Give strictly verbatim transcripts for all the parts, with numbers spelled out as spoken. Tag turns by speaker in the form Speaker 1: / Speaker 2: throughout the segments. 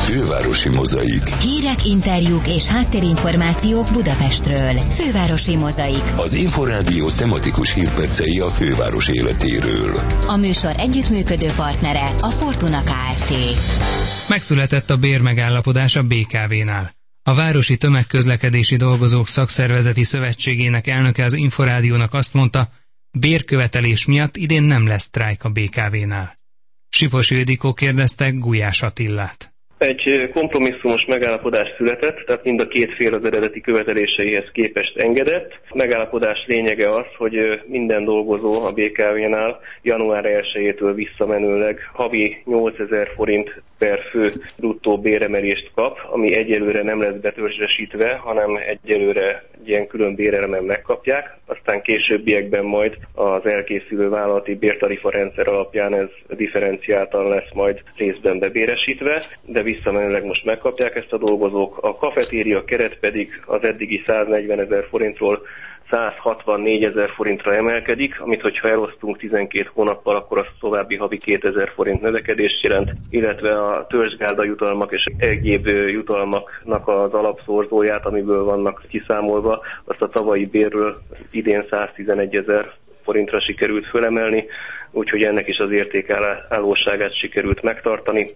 Speaker 1: Fővárosi mozaik.
Speaker 2: Hírek, interjúk és háttérinformációk Budapestről. Fővárosi mozaik.
Speaker 1: Az Inforádió tematikus hírpercei a főváros életéről.
Speaker 2: A műsor együttműködő partnere a Fortuna Kft.
Speaker 3: Megszületett a bérmegállapodás a bé ká vé-nál. A Városi Tömegközlekedési Dolgozók Szakszervezeti Szövetségének elnöke az Inforádiónak azt mondta, bérkövetelés miatt idén nem lesz sztrájk a bé ká vé-nál. Sipos Ildikó kérdezte Gulyás Attillát.
Speaker 4: Egy kompromisszumos megállapodás született, tehát mind a két fél az eredeti követeléseihez képest engedett. A megállapodás lényege az, hogy minden dolgozó a bé ká vé-nál január elsejétől visszamenőleg havi nyolcezer forint per fő bruttó béremelést kap, ami egyelőre nem lesz betörzsesítve, hanem egyelőre ilyen külön bérelemen megkapják. Aztán későbbiekben majd az elkészülő vállalati bértarifa rendszer alapján ez differenciáltan lesz majd részben bebéresítve, de visszamenőleg most megkapják ezt a dolgozók. A kafetéria keret pedig az eddigi száznegyvenezer forintról százhatvannégyezer forintra emelkedik, amit hogyha elosztunk tizenkét hónappal, akkor az további havi kétezer forint növekedést jelent, illetve a törzsgálda jutalmak és egyéb jutalmaknak az alapszorzóját, amiből vannak kiszámolva, azt a tavalyi bérről idén száztizenegyezer forintra sikerült fölemelni, úgyhogy ennek is az értékállóságát sikerült megtartani.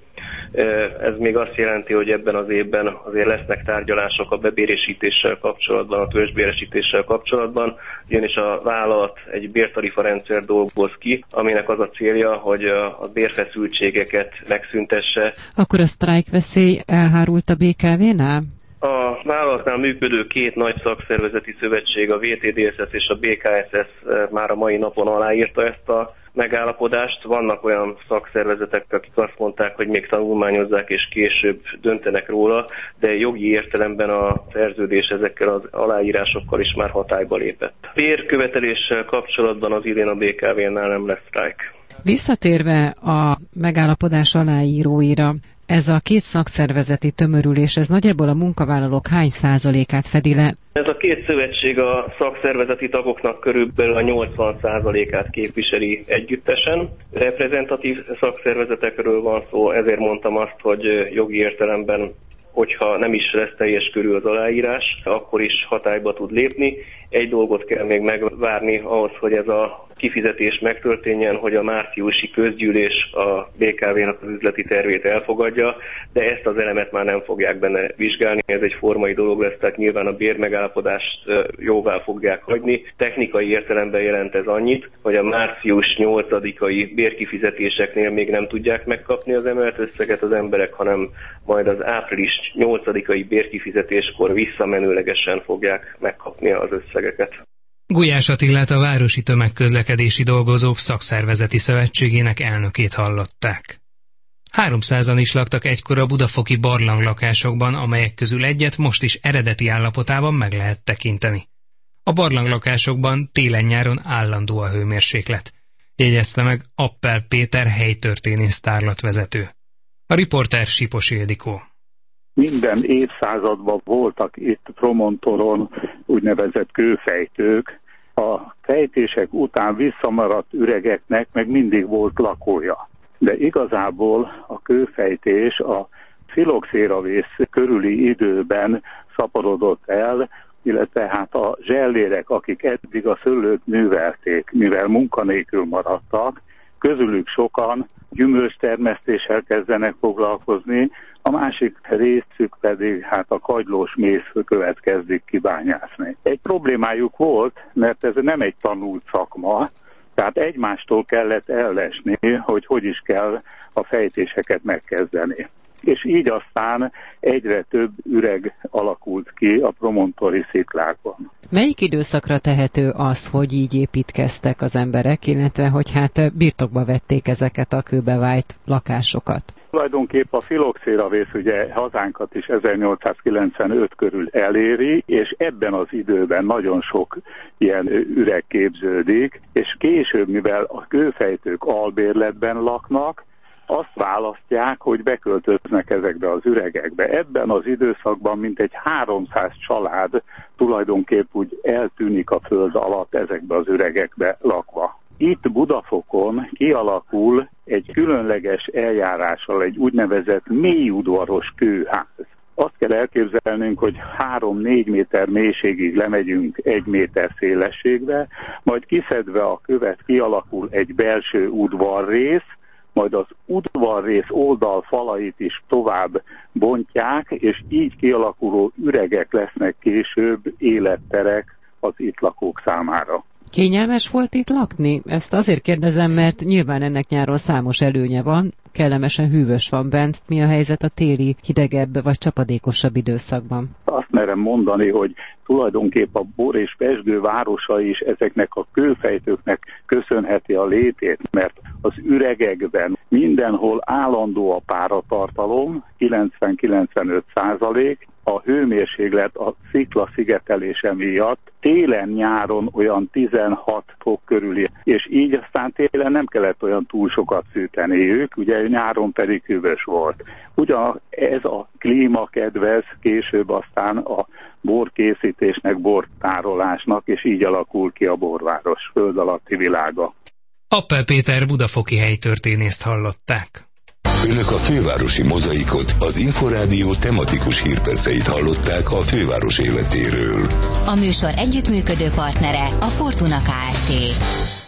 Speaker 4: Ez még azt jelenti, hogy ebben az évben azért lesznek tárgyalások a bebéresítéssel kapcsolatban, a törzsbéresítéssel kapcsolatban, ugyanis a vállalat egy bértarifa rendszer dolgoz ki, aminek az a célja, hogy a bérfeszültségeket megszüntesse.
Speaker 5: Akkor a sztrájkveszély elhárult a bé ká vé-nál?
Speaker 4: A vállalatnál működő két nagy szakszervezeti szövetség, a vé té dé es es és a bé ká es es már a mai napon aláírta ezt a megállapodást. Vannak olyan szakszervezetek, akik azt mondták, hogy még tanulmányozzák és később döntenek róla, de jogi értelemben a szerződés ezekkel az aláírásokkal is már hatályba lépett. Bérköveteléssel kapcsolatban az idén a bé ká vé-nál nem lesz sztrájk.
Speaker 5: Visszatérve a megállapodás aláíróira, ez a két szakszervezeti tömörülés, ez nagyjából a munkavállalók hány százalékát fedi le?
Speaker 4: Ez a két szövetség a szakszervezeti tagoknak körülbelül a nyolcvan százalékát képviseli együttesen. Reprezentatív szakszervezetekről van szó, ezért mondtam azt, hogy jogi értelemben, hogyha nem is lesz teljes körű az aláírás, akkor is hatályba tud lépni. Egy dolgot kell még megvárni ahhoz, hogy ez a kifizetés megtörténjen, hogy a márciusi közgyűlés a bé ká vé-nak az üzleti tervét elfogadja, de ezt az elemet már nem fogják benne vizsgálni, ez egy formai dolog lesz, tehát nyilván a bérmegállapodást jóvá fogják hagyni. Technikai értelemben jelent ez annyit, hogy a március nyolcadikai bérkifizetéseknél még nem tudják megkapni az emelt összeget az emberek, hanem majd az április nyolcadikai bérkifizetéskor visszamenőlegesen fogják megkapni az összegeket.
Speaker 3: Gulyás Attilát, a Városi Tömegközlekedési Dolgozók Szakszervezeti Szövetségének elnökét hallották. háromszázan is laktak egykor a budafoki barlanglakásokban, amelyek közül egyet most is eredeti állapotában meg lehet tekinteni. A barlanglakásokban télen-nyáron állandó a hőmérséklet, jegyezte meg Appel Péter helytörténész tárlatvezető. A riporter Sipos Ildikó.
Speaker 6: Minden évszázadban voltak itt Promontoron úgynevezett kőfejtők. A fejtések után visszamaradt üregeknek meg mindig volt lakója. De igazából a kőfejtés a filoxéravész körüli időben szaporodott el, illetve hát a zsellérek, akik eddig a szőlőt művelték, mivel munkanélkül maradtak, közülük sokan gyümölcstermesztéssel kezdenek foglalkozni, a másik részük pedig hát a kagylós mész következdik kibányászni. Egy problémájuk volt, mert ez nem egy tanult szakma, tehát egymástól kellett ellesni, hogy hogy is kell a fejtéseket megkezdeni. És így aztán egyre több üreg alakult ki a promontori sziklákban.
Speaker 5: Melyik időszakra tehető az, hogy így építkeztek az emberek, illetve hogy hát birtokba vették ezeket a kőbevájt lakásokat?
Speaker 6: Tulajdonképp a filoxéravész ugye hazánkat is ezernyolcszázkilencvenöt körül eléri, és ebben az időben nagyon sok ilyen üreg képződik, és később, mivel a kőfejtők albérletben laknak, azt választják, hogy beköltöznek ezekbe az üregekbe. Ebben az időszakban mintegy háromszáz család tulajdonképp úgy eltűnik a föld alatt ezekbe az üregekbe lakva. Itt Budafokon kialakul egy különleges eljárással egy úgynevezett mélyudvaros kőház. Azt kell elképzelnünk, hogy három-négy méter mélységig lemegyünk egy méter szélességbe, majd kiszedve a követ kialakul egy belső udvarrész, majd az udvarrész oldalfalait is tovább bontják, és így kialakuló üregek lesznek később életterek az itt lakók számára.
Speaker 5: Kényelmes volt itt lakni? Ezt azért kérdezem, mert nyilván ennek nyáron számos előnye van, kellemesen hűvös van bent. Mi a helyzet a téli, hidegebb vagy csapadékosabb időszakban?
Speaker 6: Azt merem mondani, hogy tulajdonképp a bor és pezsgő városa is ezeknek a kőfejtőknek köszönheti a létét, mert az üregekben mindenhol állandó a páratartalom, kilencven-kilencvenöt százalék, a hőmérséklet a szikla szigetelése miatt télen-nyáron olyan tizenhat fok körüli, és így aztán télen nem kellett olyan túl sokat fűteniük, ugye nyáron pedig hűvös volt. Ugyan ez a klíma kedvez később aztán a borkészítésnek, bortárolásnak, és így alakul ki a borváros föld alatti világa.
Speaker 3: Appel Péter budafoki helytörténészt hallották.
Speaker 1: Önök a fővárosi mozaikot, az Inforádió tematikus hírperceit hallották a főváros életéről.
Speaker 2: A műsor együttműködő partnere a Fortuna Kft.